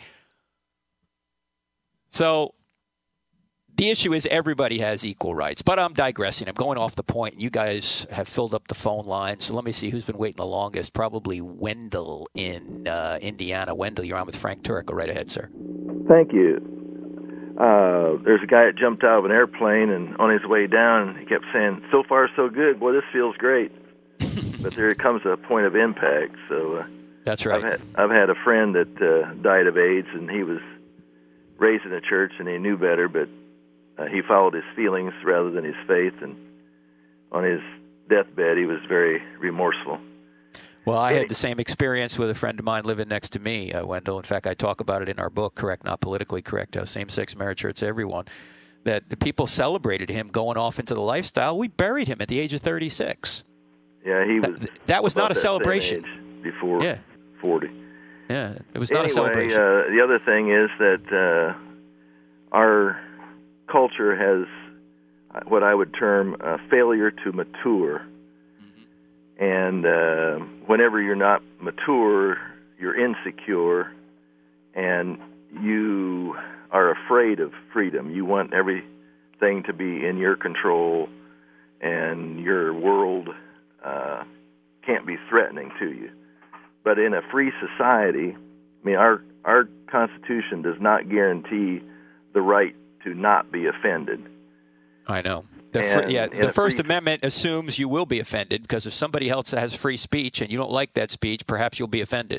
So the issue is everybody has equal rights. But I'm digressing. I'm going off the point. You guys have filled up the phone line. So let me see who's been waiting the longest. Probably Wendell in uh, Indiana. Wendell, you're on with Frank Turek. Go right ahead, sir. Thank you. Uh, there's a guy that jumped out of an airplane, and on his way down, he kept saying, so far so good. Boy, this feels great. But there comes a point of impact. So uh, That's right. I've had, I've had a friend that uh, died of AIDS, and he was raised in a church, and he knew better, but uh, he followed his feelings rather than his faith, and on his deathbed, he was very remorseful. Well, I had the same experience with a friend of mine living next to me, uh, Wendell. In fact, I talk about it in our book, Correct, Not Politically Correct, How Same-Sex Marriage Hurts Everyone, that the people celebrated him going off into the lifestyle. We buried him at the age of thirty-six. Yeah, he was. That, that was not a celebration. Before yeah. forty. Yeah, it was not anyway, a celebration. Uh, the other thing is that uh, our culture has what I would term a failure to mature. Mm-hmm. And uh, whenever you're not mature, you're insecure, and you are afraid of freedom. You want everything to be in your control, and your world uh, can't be threatening to you. But in a free society, I mean, our our Constitution does not guarantee the right to not be offended. I know. The And fir- yeah, in the a First free- Amendment assumes you will be offended because if somebody else has free speech and you don't like that speech, perhaps you'll be offended.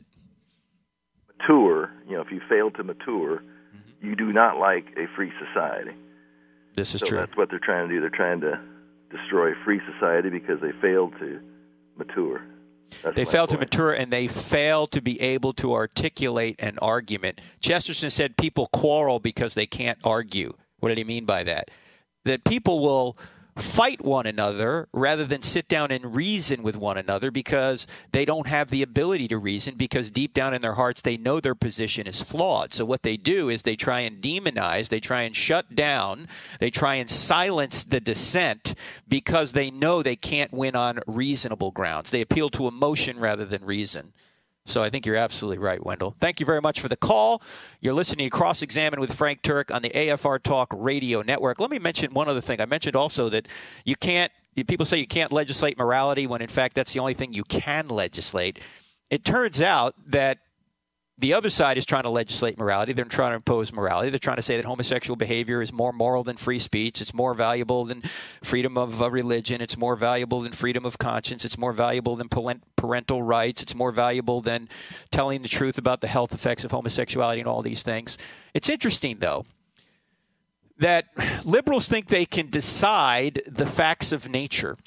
Mature, you know, if you fail to mature, mm-hmm. you do not like a free society. This is so true. That's what they're trying to do. They're trying to destroy free society because they failed to mature. That's They my fail to point. mature, and they fail to be able to articulate an argument. Chesterton said people quarrel because they can't argue. What did he mean by that? That people will fight one another rather than sit down and reason with one another because they don't have the ability to reason, because deep down in their hearts they know their position is flawed. So what they do is they try and demonize, they try and shut down, they try and silence the dissent because they know they can't win on reasonable grounds. They appeal to emotion rather than reason. So I think you're absolutely right, Wendell. Thank you very much for the call. You're listening to Cross-Examine with Frank Turek on the A F R Talk Radio Network. Let me mention one other thing. I mentioned also that you can't, people say you can't legislate morality when, in fact, that's the only thing you can legislate. It turns out that the other side is trying to legislate morality. They're trying to impose morality. They're trying to say that homosexual behavior is more moral than free speech. It's more valuable than freedom of uh, religion. It's more valuable than freedom of conscience. It's more valuable than parental rights. It's more valuable than telling the truth about the health effects of homosexuality and all these things. It's interesting, though, that liberals think they can decide the facts of nature,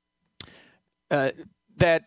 uh, that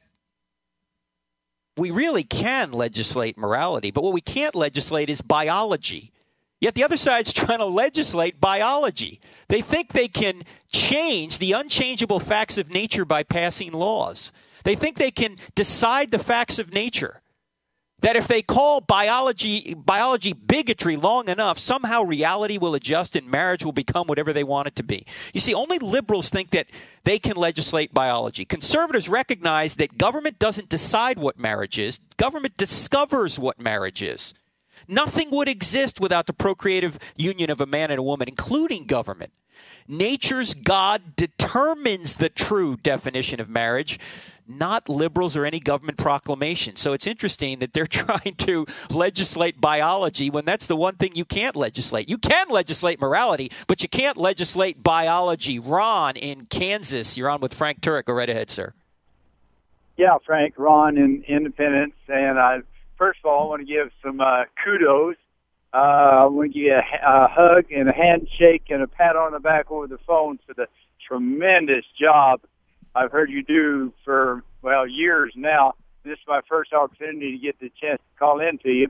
we really can legislate morality, but what we can't legislate is biology. Yet the other side's trying to legislate biology. They think they can change the unchangeable facts of nature by passing laws. They think they can decide the facts of nature. That if they call biology biology bigotry long enough, somehow reality will adjust and marriage will become whatever they want it to be. You see, only liberals think that they can legislate biology. Conservatives recognize that government doesn't decide what marriage is. Government discovers what marriage is. Nothing would exist without the procreative union of a man and a woman, including government. Nature's God determines the true definition of marriage, not liberals or any government proclamation. So it's interesting that they're trying to legislate biology when that's the one thing you can't legislate. You can legislate morality, but you can't legislate biology. Ron in Kansas, you're on with Frank Turek. Go right ahead, sir. Yeah, Frank, Ron in Independence. And I, first of all, I want to give some uh, kudos. Uh, I want to give you a, a hug and a handshake and a pat on the back over the phone for the tremendous job I've heard you do for, well, years now. This is my first opportunity to get the chance to call in to you.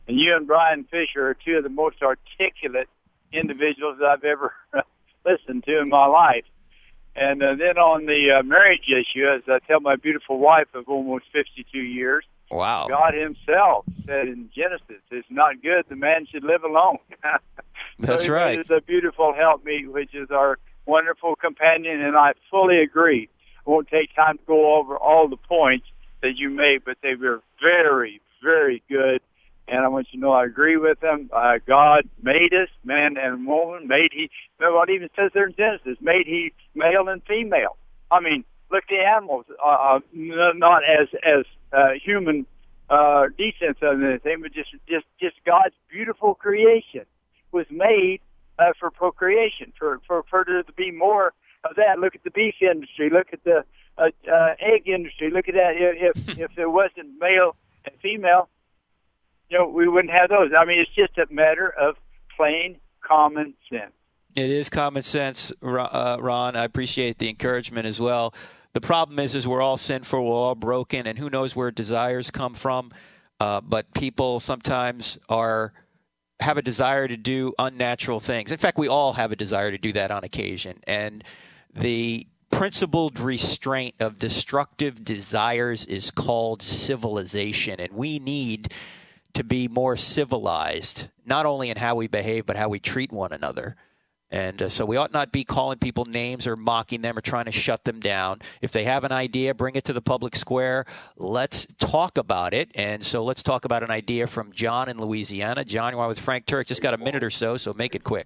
And you and Brian Fisher are two of the most articulate individuals that I've ever listened to in my life. And uh, then on the uh, marriage issue, as I tell my beautiful wife of almost fifty-two years, wow, God himself said in Genesis, it's not good the man should live alone. That's so right. It's a beautiful helpmeet, which is our wonderful companion, and I fully agree. I won't take time to go over all the points that you made, but they were very, very good. And I want you to know I agree with them. Uh, God made us, man and woman, made he, what even says there in Genesis, made he male and female. I mean, look at the animals, uh, uh, not as as uh, human uh, descents of anything, but just, just, just God's beautiful creation was made uh, for procreation, for, for, for there to be more of that. Look at the beef industry. Look at the uh, uh, egg industry. Look at that. If, if there wasn't male and female, you know, we wouldn't have those. I mean, it's just a matter of plain common sense. It is common sense, uh, Ron. I appreciate the encouragement as well. The problem is, is we're all sinful, we're all broken, and who knows where desires come from. Uh, but people sometimes are have a desire to do unnatural things. In fact, we all have a desire to do that on occasion. And the principled restraint of destructive desires is called civilization, and we need to be more civilized, not only in how we behave, but how we treat one another. And uh, so we ought not be calling people names or mocking them or trying to shut them down. If they have an idea, bring it to the public square. Let's talk about it. And so let's talk about an idea from John in Louisiana. John, you're on with Frank Turek. Just got a minute or so, so make it quick.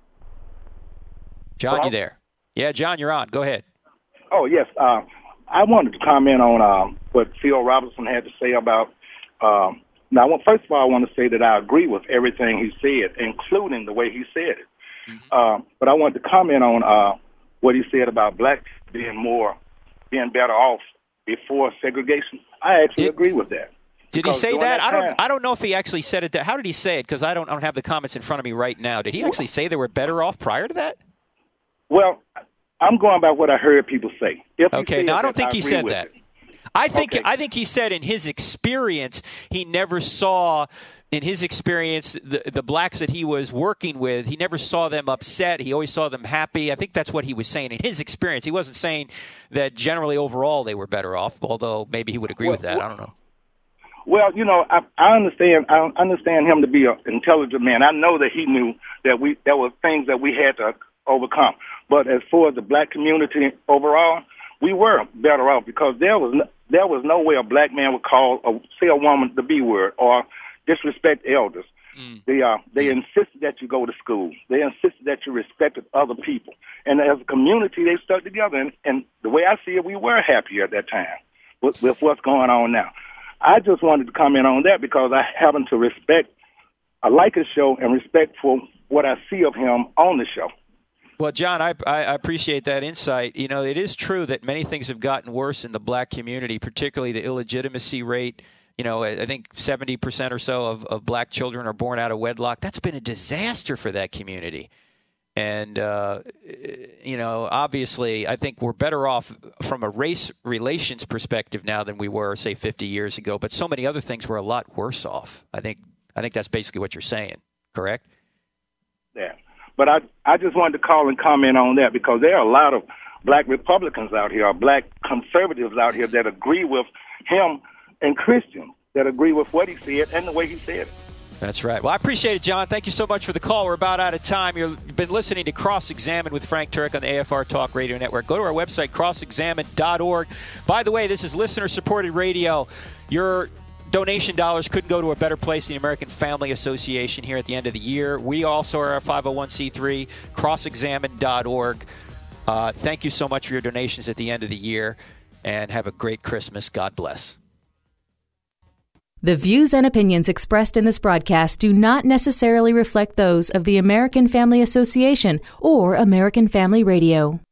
John, Hello? you there? Yeah, John, you're on. Go ahead. Oh, yes. Uh, I wanted to comment on um, what Phil Robertson had to say about um, now, well, first of all, I want to say that I agree with everything he said, including the way he said it. Mm-hmm. Uh, but I wanted to comment on uh, what he said about blacks being more, being better off before segregation. I actually Did, agree with that. Did he say that? that I don't. time, I don't know if he actually said it. That, how did he say it? Because I don't. I don't have the comments in front of me right now. Did he actually say they were better off prior to that? Well, I'm going by what I heard people say. If okay. No, I don't that, think I he agree said with that. it. I think Okay. I think he said in his experience he never saw in his experience the the blacks that he was working with, he never saw them upset. He always saw them happy. I think that's what he was saying in his experience. He wasn't saying that generally overall they were better off, although maybe he would agree well, with that. Well, I don't know. Well, you know, I, I understand. I understand him to be an intelligent man. I know that he knew that we there were things that we had to overcome. But as far as the black community overall, we were better off because there was no, there was no way a black man would call a, say a woman the B word or disrespect elders. Mm. They uh, they mm. insisted that you go to school. They insisted that you respected other people. And as a community, they stuck together. And, and the way I see it, we were happier at that time with, with what's going on now. I just wanted to comment on that because I happen to respect, I like his show and respect for what I see of him on the show. Well, John, I, I appreciate that insight. You know, it is true that many things have gotten worse in the black community, particularly the illegitimacy rate. You know, I think seventy percent or so of, of black children are born out of wedlock. That's been a disaster for that community. And, uh, you know, obviously, I think we're better off from a race relations perspective now than we were, say, fifty years ago. But so many other things were a lot worse off. I think I think that's basically what you're saying, correct? Yeah. But I, I just wanted to call and comment on that because there are a lot of black Republicans out here, or black conservatives out here that agree with him and Christians that agree with what he said and the way he said it. That's right. Well, I appreciate it, John. Thank you so much for the call. We're about out of time. You've been listening to Cross Examine with Frank Turek on the A F R Talk Radio Network. Go to our website, cross examine dot org. By the way, this is listener-supported radio. Your donation dollars couldn't go to a better place than the American Family Association here at the end of the year. We also are a five oh one c three, cross examine dot org. Uh, thank you so much for your donations at the end of the year, and have a great Christmas. God bless. The views and opinions expressed in this broadcast do not necessarily reflect those of the American Family Association or American Family Radio.